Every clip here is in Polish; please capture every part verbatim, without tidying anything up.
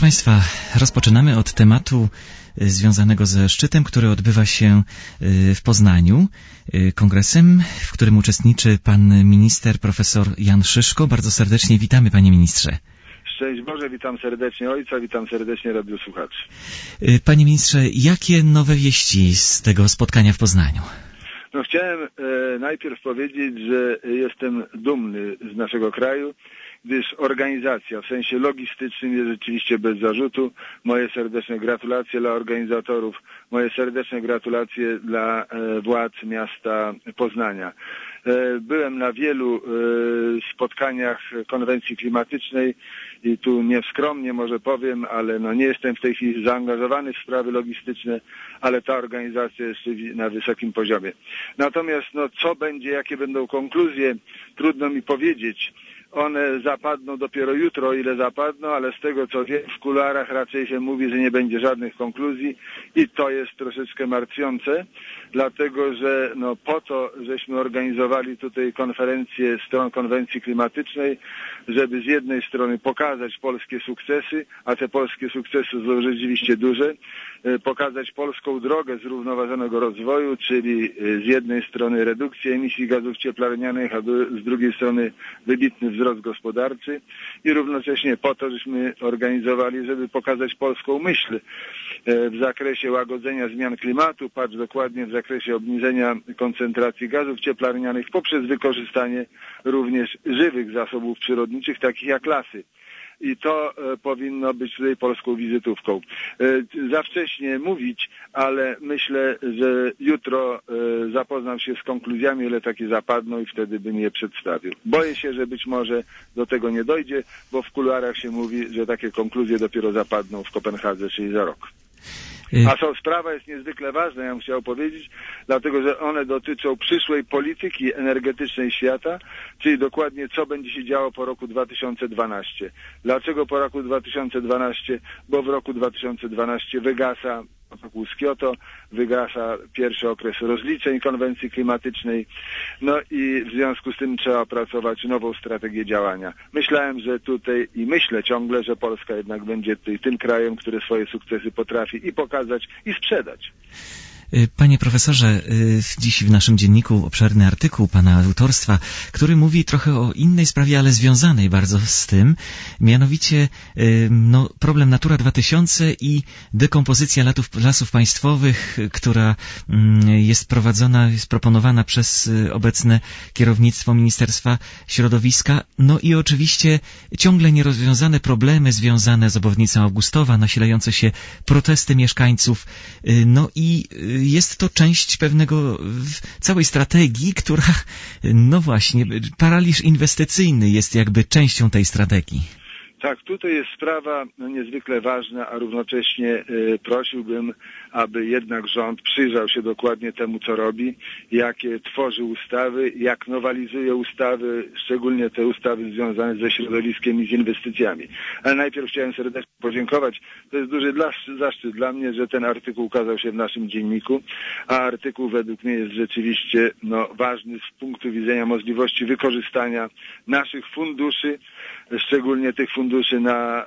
Państwa, rozpoczynamy od tematu związanego ze szczytem, który odbywa się w Poznaniu, kongresem, w którym uczestniczy pan minister profesor Jan Szyszko. Bardzo serdecznie witamy, panie ministrze. Szczęść Boże, witam serdecznie ojca, witam serdecznie radiosłuchaczy. Panie ministrze, jakie nowe wieści z tego spotkania w Poznaniu? No chciałem e, najpierw powiedzieć, że jestem dumny z naszego kraju, gdyż organizacja w sensie logistycznym jest rzeczywiście bez zarzutu. Moje serdeczne gratulacje dla organizatorów, moje serdeczne gratulacje dla e, władz miasta Poznania. E, byłem na wielu e, spotkaniach konwencji klimatycznej i tu nieskromnie może powiem, ale no nie jestem w tej chwili zaangażowany w sprawy logistyczne, ale ta organizacja jest na wysokim poziomie. Natomiast no co będzie, jakie będą konkluzje, trudno mi powiedzieć. One zapadną dopiero jutro, o ile zapadną, ale z tego co wiem, w kuluarach raczej się mówi, że nie będzie żadnych konkluzji i to jest troszeczkę martwiące, dlatego że no po to, żeśmy organizowali tutaj konferencję stron konwencji klimatycznej, żeby z jednej strony pokazać polskie sukcesy, a te polskie sukcesy są rzeczywiście duże, pokazać polską drogę zrównoważonego rozwoju, czyli z jednej strony redukcję emisji gazów cieplarnianych, a z drugiej strony wybitny wzrost gospodarczy i równocześnie po to, żeśmy organizowali, żeby pokazać polską myśl w zakresie łagodzenia zmian klimatu, patrz dokładnie w zakresie obniżenia koncentracji gazów cieplarnianych poprzez wykorzystanie również żywych zasobów przyrodniczych, takich jak lasy. I to e, powinno być tutaj polską wizytówką. E, za wcześnie mówić, ale myślę, że jutro e, zapoznam się z konkluzjami, ile takie zapadną i wtedy bym je przedstawił. Boję się, że być może do tego nie dojdzie, bo w kuluarach się mówi, że takie konkluzje dopiero zapadną w Kopenhadze, czyli za rok. A co sprawa jest niezwykle ważna, ja bym chciał powiedzieć, dlatego że one dotyczą przyszłej polityki energetycznej świata, czyli dokładnie co będzie się działo po roku dwa tysiące dwunastym. Dlaczego po roku dwa tysiące dwunastym? Bo w roku dwa tysiące dwunastym wygasa protokół z Kioto, wygasa pierwszy okres rozliczeń konwencji klimatycznej, no i w związku z tym trzeba opracować nową strategię działania. Myślałem, że tutaj i myślę ciągle, że Polska jednak będzie tutaj tym krajem, który swoje sukcesy potrafi i pokazać, i sprzedać. Panie profesorze, dziś w naszym dzienniku obszerny artykuł pana autorstwa, który mówi trochę o innej sprawie, ale związanej bardzo z tym, mianowicie no, problem Natura dwa tysiące i dekompozycja lasów, lasów państwowych, która jest prowadzona, jest proponowana przez obecne kierownictwo Ministerstwa Środowiska, no i oczywiście ciągle nierozwiązane problemy związane z obwodnicą Augustowa, nasilające się protesty mieszkańców, no i jest to część pewnego całej strategii, która, no właśnie, paraliż inwestycyjny jest jakby częścią tej strategii. Tak, tutaj jest sprawa no, niezwykle ważna, a równocześnie y, prosiłbym, aby jednak rząd przyjrzał się dokładnie temu, co robi, jakie tworzy ustawy, jak nowelizuje ustawy, szczególnie te ustawy związane ze środowiskiem i z inwestycjami. Ale najpierw chciałem serdecznie podziękować. To jest duży dla, zaszczyt dla mnie, że ten artykuł ukazał się w naszym dzienniku, a artykuł według mnie jest rzeczywiście no, ważny z punktu widzenia możliwości wykorzystania naszych funduszy, szczególnie tych funduszy na e,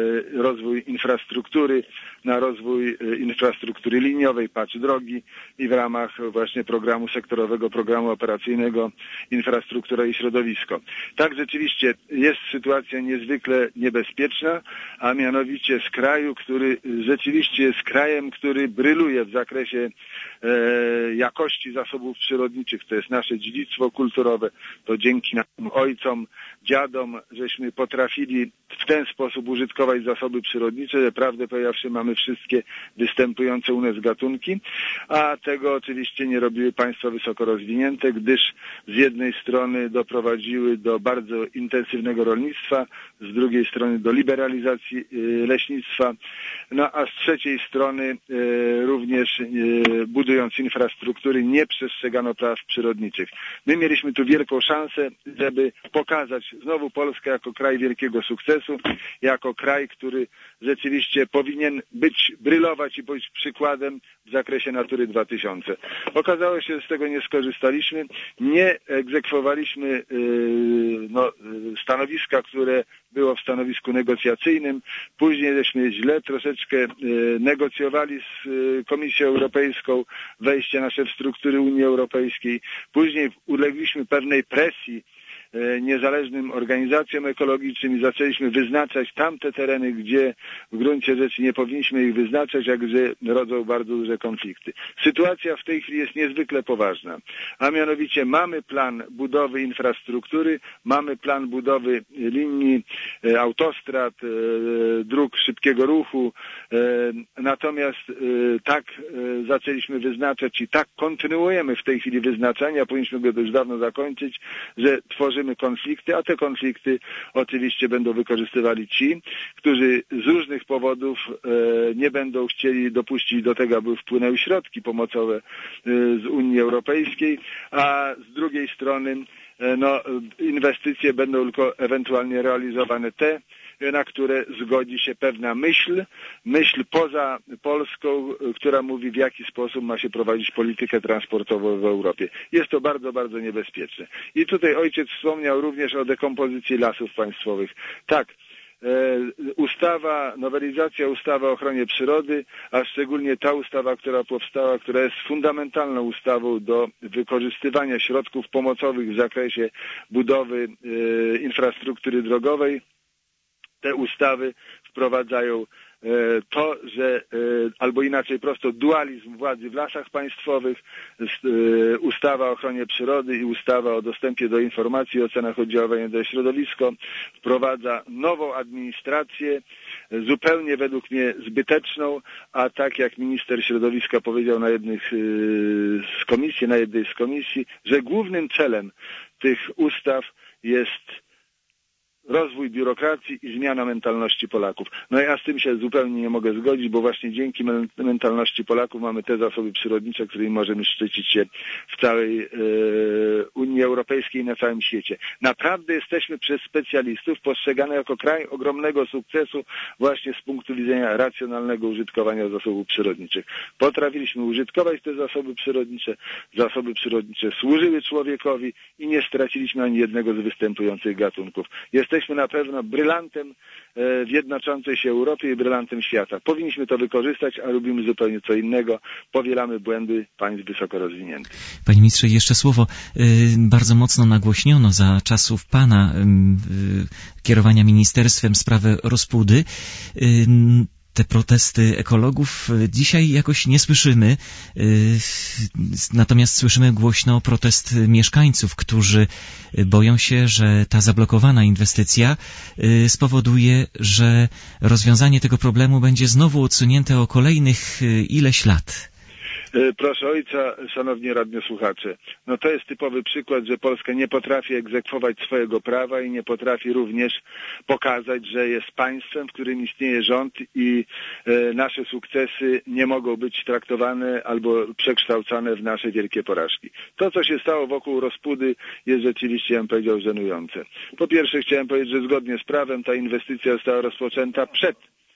rozwój infrastruktury, na rozwój e, infrastruktury liniowej, patrz drogi i w ramach właśnie programu sektorowego, programu operacyjnego infrastruktura i środowisko. Tak, rzeczywiście jest sytuacja niezwykle niebezpieczna, a mianowicie z kraju, który rzeczywiście jest krajem, który bryluje w zakresie e, jakości zasobów przyrodniczych. To jest nasze dziedzictwo kulturowe, to dzięki naszym ojcom, dziadom, żeśmy potrafili w ten sposób użytkować zasoby przyrodnicze, że prawdę powiedziawszy mamy wszystkie występujące u nas gatunki, a tego oczywiście nie robiły państwa wysoko rozwinięte, gdyż z jednej strony doprowadziły do bardzo intensywnego rolnictwa, z drugiej strony do liberalizacji leśnictwa, no a z trzeciej strony również budując infrastruktury nie przestrzegano praw przyrodniczych. My mieliśmy tu wielką szansę, żeby pokazać znowu Polskę jako kraj wielkiego sukcesu, sukcesu, jako kraj, który rzeczywiście powinien być, brylować i być przykładem w zakresie Natury dwa tysiące. Okazało się, że z tego nie skorzystaliśmy, nie egzekwowaliśmy yy, no, stanowiska, które było w stanowisku negocjacyjnym. Później żeśmy źle troszeczkę yy, negocjowali z yy, Komisją Europejską wejście nasze w struktury Unii Europejskiej. Później ulegliśmy pewnej presji niezależnym organizacjom ekologicznym i zaczęliśmy wyznaczać tamte tereny, gdzie w gruncie rzeczy nie powinniśmy ich wyznaczać, a gdzie rodzą bardzo duże konflikty. Sytuacja w tej chwili jest niezwykle poważna, a mianowicie mamy plan budowy infrastruktury, mamy plan budowy linii autostrad, dróg szybkiego ruchu, natomiast tak zaczęliśmy wyznaczać i tak kontynuujemy w tej chwili wyznaczania, powinniśmy go już dawno zakończyć, że tworzymy konflikty, a te konflikty oczywiście będą wykorzystywali ci, którzy z różnych powodów e, nie będą chcieli dopuścić do tego, aby wpłynęły środki pomocowe e, z Unii Europejskiej, a z drugiej strony e, no, inwestycje będą tylko ewentualnie realizowane te, na które zgodzi się pewna myśl, myśl poza Polską, która mówi, w jaki sposób ma się prowadzić politykę transportową w Europie. Jest to bardzo, bardzo niebezpieczne. I tutaj ojciec wspomniał również o dekompozycji lasów państwowych. Tak, ustawa, nowelizacja ustawy o ochronie przyrody, a szczególnie ta ustawa, która powstała, która jest fundamentalną ustawą do wykorzystywania środków pomocowych w zakresie budowy infrastruktury drogowej. Te ustawy wprowadzają to, że albo inaczej prosto dualizm władzy w lasach państwowych, ustawa o ochronie przyrody i ustawa o dostępie do informacji i ocenach oddziaływania na środowisko wprowadza nową administrację, zupełnie według mnie zbyteczną, a tak jak minister środowiska powiedział na jednych z komisji, na jednej z komisji, że głównym celem tych ustaw jest rozwój biurokracji i zmiana mentalności Polaków. No ja z tym się zupełnie nie mogę zgodzić, bo właśnie dzięki mentalności Polaków mamy te zasoby przyrodnicze, którymi możemy szczycić się w całej e, Unii Europejskiej i na całym świecie. Naprawdę jesteśmy przez specjalistów postrzegane jako kraj ogromnego sukcesu właśnie z punktu widzenia racjonalnego użytkowania zasobów przyrodniczych. Potrafiliśmy użytkować te zasoby przyrodnicze, zasoby przyrodnicze służyły człowiekowi i nie straciliśmy ani jednego z występujących gatunków. Jesteśmy Jesteśmy na pewno brylantem w jednoczącej się Europie i brylantem świata. Powinniśmy to wykorzystać, a robimy zupełnie co innego. Powielamy błędy państw wysoko rozwiniętych. Panie ministrze, jeszcze słowo. Bardzo mocno nagłośniono za czasów pana kierowania ministerstwem sprawę Rospudy. Te protesty ekologów dzisiaj jakoś nie słyszymy, natomiast słyszymy głośno protest mieszkańców, którzy boją się, że ta zablokowana inwestycja spowoduje, że rozwiązanie tego problemu będzie znowu odsunięte o kolejnych ileś lat. Proszę ojca, szanowni radiosłuchacze, no to jest typowy przykład, że Polska nie potrafi egzekwować swojego prawa i nie potrafi również pokazać, że jest państwem, w którym istnieje rząd i e, nasze sukcesy nie mogą być traktowane albo przekształcane w nasze wielkie porażki. To, co się stało wokół Rospudy, jest rzeczywiście, ja bym powiedział, żenujące. Po pierwsze chciałem powiedzieć, że zgodnie z prawem ta inwestycja została rozpoczęta przed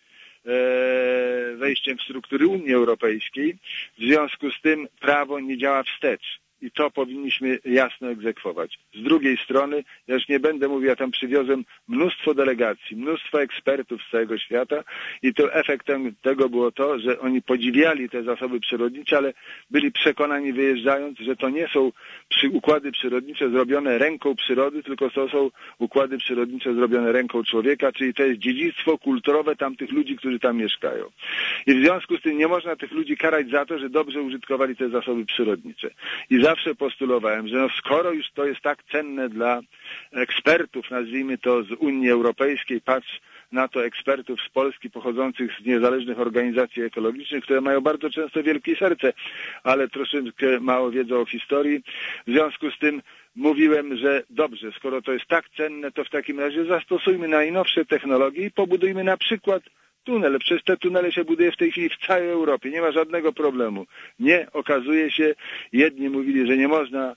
wejściem w struktury Unii Europejskiej. W związku z tym prawo nie działa wstecz. I to powinniśmy jasno egzekwować. Z drugiej strony, ja już nie będę mówił, ja tam przywiozłem mnóstwo delegacji, mnóstwo ekspertów z całego świata i to efektem tego było to, że oni podziwiali te zasoby przyrodnicze, ale byli przekonani wyjeżdżając, że to nie są przy, układy przyrodnicze zrobione ręką przyrody, tylko to są układy przyrodnicze zrobione ręką człowieka, czyli to jest dziedzictwo kulturowe tamtych ludzi, którzy tam mieszkają. I w związku z tym nie można tych ludzi karać za to, że dobrze użytkowali te zasoby przyrodnicze. I zawsze postulowałem, że no skoro już to jest tak cenne dla ekspertów, nazwijmy to z Unii Europejskiej, patrz na to ekspertów z Polski pochodzących z niezależnych organizacji ekologicznych, które mają bardzo często wielkie serce, ale troszeczkę mało wiedzą o historii. W związku z tym mówiłem, że dobrze, skoro to jest tak cenne, to w takim razie zastosujmy najnowsze technologie i pobudujmy na przykład tunel. Przecież te tunele się buduje w tej chwili w całej Europie. Nie ma żadnego problemu. Nie, okazuje się, jedni mówili, że nie można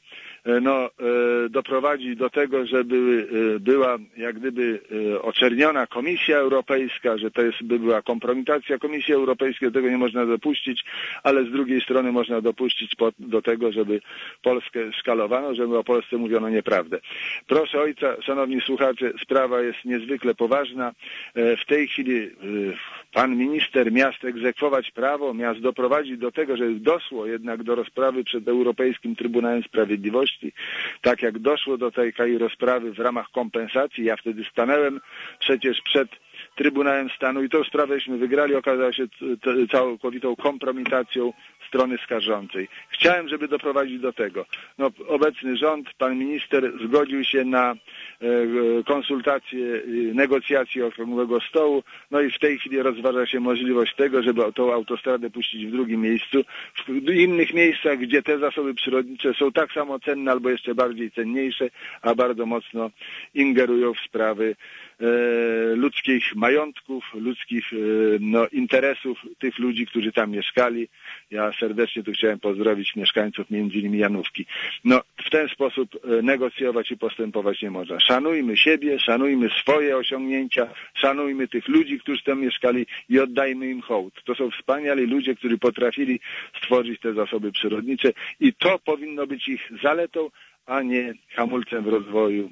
no, doprowadzi do tego, żeby była jak gdyby oczerniona Komisja Europejska, że to jest, by była kompromitacja Komisji Europejskiej, do tego nie można dopuścić, ale z drugiej strony można dopuścić do tego, żeby Polskę szkalowano, żeby o Polsce mówiono nieprawdę. Proszę ojca, szanowni słuchacze, sprawa jest niezwykle poważna. W tej chwili pan minister miał egzekwować prawo, miał doprowadzić do tego, że doszło jednak do rozprawy przed Europejskim Trybunałem Sprawiedliwości, tak jak doszło do tej rozprawy w ramach kompensacji. Ja wtedy stanąłem przecież przed Trybunałem Stanu i tą sprawęśmy wygrali, okazała się całkowitą kompromitacją strony skarżącej. Chciałem, żeby doprowadzić do tego. No, obecny rząd, pan minister zgodził się na e, konsultacje, negocjacje okrągłego stołu, no i w tej chwili rozważa się możliwość tego, żeby tą autostradę puścić w drugim miejscu. W innych miejscach, gdzie te zasoby przyrodnicze są tak samo cenne albo jeszcze bardziej cenniejsze, a bardzo mocno ingerują w sprawy e, ludzkich majątków, ludzkich e, no, interesów tych ludzi, którzy tam mieszkali. Ja serdecznie tu chciałem pozdrowić mieszkańców między innymi Janówki. No, w ten sposób negocjować i postępować nie można. Szanujmy siebie, szanujmy swoje osiągnięcia, szanujmy tych ludzi, którzy tam mieszkali i oddajmy im hołd. To są wspaniali ludzie, którzy potrafili stworzyć te zasoby przyrodnicze i to powinno być ich zaletą, a nie hamulcem w rozwoju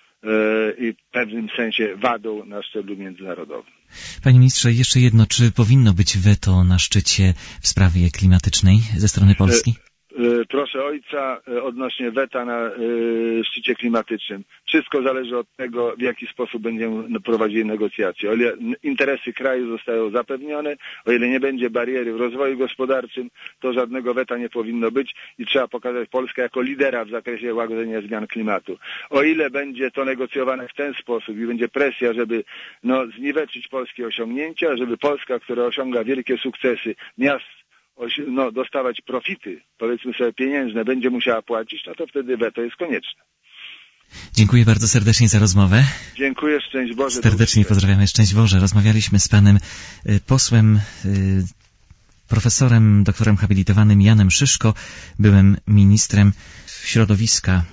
i w pewnym sensie wadą na szczeblu międzynarodowym. Panie ministrze, jeszcze jedno, czy powinno być weto na szczycie w sprawie klimatycznej ze strony Polski? Proszę ojca, odnośnie weta na szczycie klimatycznym. Wszystko zależy od tego, w jaki sposób będziemy prowadzili negocjacje. O ile interesy kraju zostają zapewnione, o ile nie będzie bariery w rozwoju gospodarczym, to żadnego weta nie powinno być i trzeba pokazać Polskę jako lidera w zakresie łagodzenia zmian klimatu. O ile będzie to negocjowane w ten sposób i będzie presja, żeby no, zniweczyć polskie osiągnięcia, żeby Polska, która osiąga wielkie sukcesy, miast no, dostawać profity, powiedzmy sobie pieniężne, będzie musiała płacić, no to wtedy weto jest konieczne. Dziękuję bardzo serdecznie za rozmowę. Dziękuję, szczęść Boże. Serdecznie pozdrawiamy, szczęść Boże. Rozmawialiśmy z panem posłem, profesorem, doktorem habilitowanym Janem Szyszko, byłym ministrem środowiska